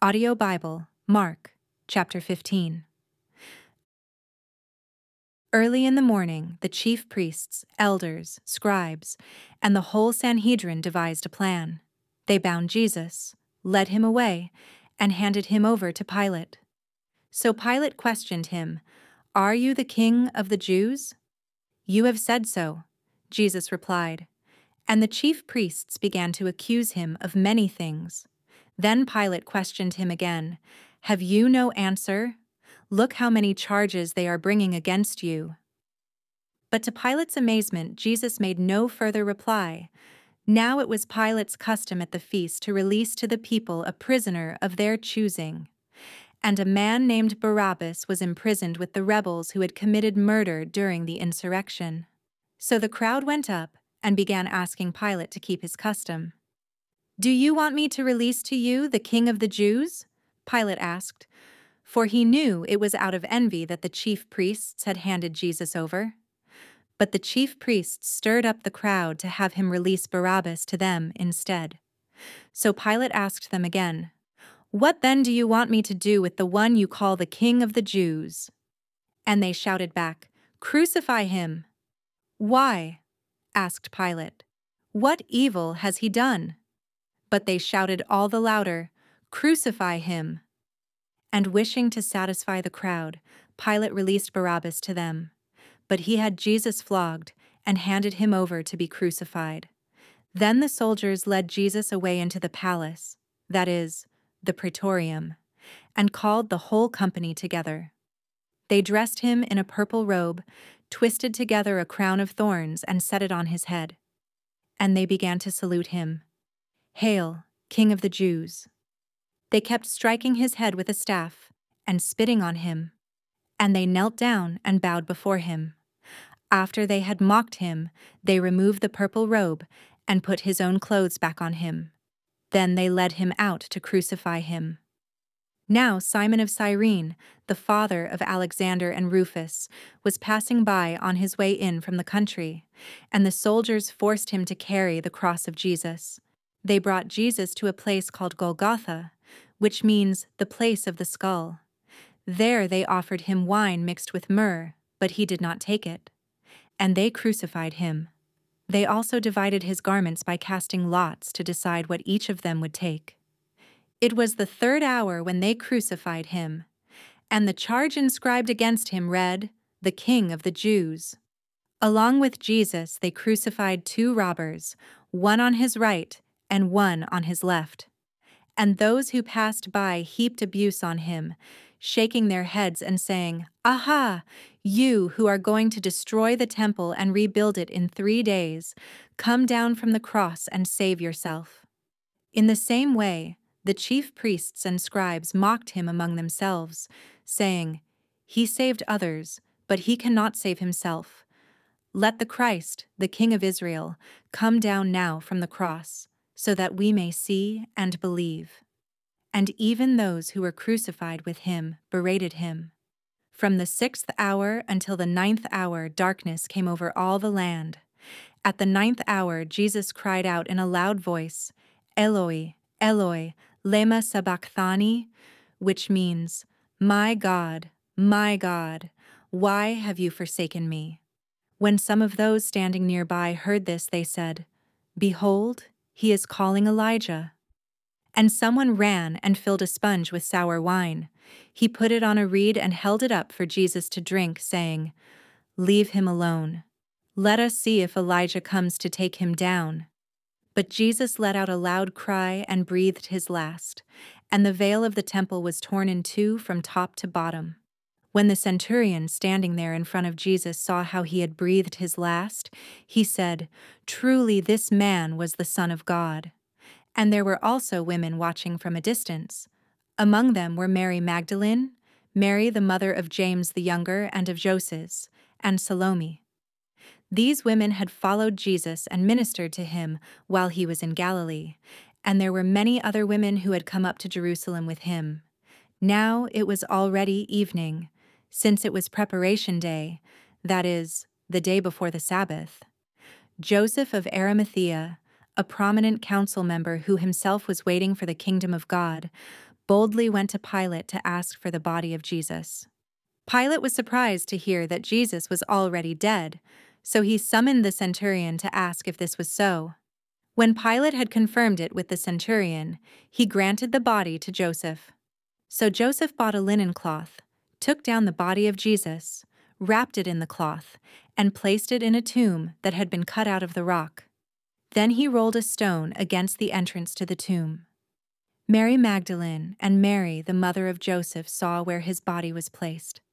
Audio Bible, Mark, chapter 15. Early in the morning, the chief priests, elders, scribes, and the whole Sanhedrin devised a plan. They bound Jesus, led him away, and handed him over to Pilate. So Pilate questioned him, "Are you the king of the Jews?" "You have said so," Jesus replied. And the chief priests began to accuse him of many things. Then Pilate questioned him again, "Have you no answer? Look how many charges they are bringing against you." But to Pilate's amazement, Jesus made no further reply. Now it was Pilate's custom at the feast to release to the people a prisoner of their choosing. And a man named Barabbas was imprisoned with the rebels who had committed murder during the insurrection. So the crowd went up and began asking Pilate to keep his custom. "Do you want me to release to you the king of the Jews?" Pilate asked, for he knew it was out of envy that the chief priests had handed Jesus over. But the chief priests stirred up the crowd to have him release Barabbas to them instead. So Pilate asked them again, "What then do you want me to do with the one you call the king of the Jews?" And they shouted back, "Crucify him!" "Why?" asked Pilate. "What evil has he done?" But they shouted all the louder, "Crucify him!" And wishing to satisfy the crowd, Pilate released Barabbas to them. But he had Jesus flogged and handed him over to be crucified. Then the soldiers led Jesus away into the palace, that is, the praetorium, and called the whole company together. They dressed him in a purple robe, twisted together a crown of thorns, and set it on his head. And they began to salute him, "Hail, King of the Jews!" They kept striking his head with a staff and spitting on him, and they knelt down and bowed before him. After they had mocked him, they removed the purple robe and put his own clothes back on him. Then they led him out to crucify him. Now Simon of Cyrene, the father of Alexander and Rufus, was passing by on his way in from the country, and the soldiers forced him to carry the cross of Jesus. They brought Jesus to a place called Golgotha, which means the place of the skull. There they offered him wine mixed with myrrh, but he did not take it. And they crucified him. They also divided his garments by casting lots to decide what each of them would take. It was the third hour when they crucified him, and the charge inscribed against him read, "The King of the Jews." Along with Jesus, they crucified two robbers, one on his right and one on his left. And those who passed by heaped abuse on him, shaking their heads and saying, "Aha! You who are going to destroy the temple and rebuild it in 3 days, come down from the cross and save yourself." In the same way, the chief priests and scribes mocked him among themselves, saying, "He saved others, but he cannot save himself. Let the Christ, the King of Israel, come down now from the cross, so that we may see and believe." And even those who were crucified with him berated him. From the 6th hour until the 9th hour, darkness came over all the land. At the 9th hour, Jesus cried out in a loud voice, "Eloi, Eloi, lema sabachthani," which means, my God, why have you forsaken me?" When some of those standing nearby heard this, they said, "Behold, he is calling Elijah." And someone ran and filled a sponge with sour wine. He put it on a reed and held it up for Jesus to drink, saying, "Leave him alone. Let us see if Elijah comes to take him down." But Jesus let out a loud cry and breathed his last, and the veil of the temple was torn in two from top to bottom. When the centurion standing there in front of Jesus saw how he had breathed his last, he said, "Truly this man was the Son of God." And there were also women watching from a distance. Among them were Mary Magdalene, Mary the mother of James the younger and of Joses, and Salome. These women had followed Jesus and ministered to him while he was in Galilee, and there were many other women who had come up to Jerusalem with him. Now it was already evening, since it was preparation day, that is, the day before the Sabbath. Joseph of Arimathea, a prominent council member who himself was waiting for the kingdom of God, boldly went to Pilate to ask for the body of Jesus. Pilate was surprised to hear that Jesus was already dead, so he summoned the centurion to ask if this was so. When Pilate had confirmed it with the centurion, he granted the body to Joseph. So Joseph bought a linen cloth, took down the body of Jesus, wrapped it in the cloth, and placed it in a tomb that had been cut out of the rock. Then he rolled a stone against the entrance to the tomb. Mary Magdalene and Mary, the mother of Joseph, saw where his body was placed.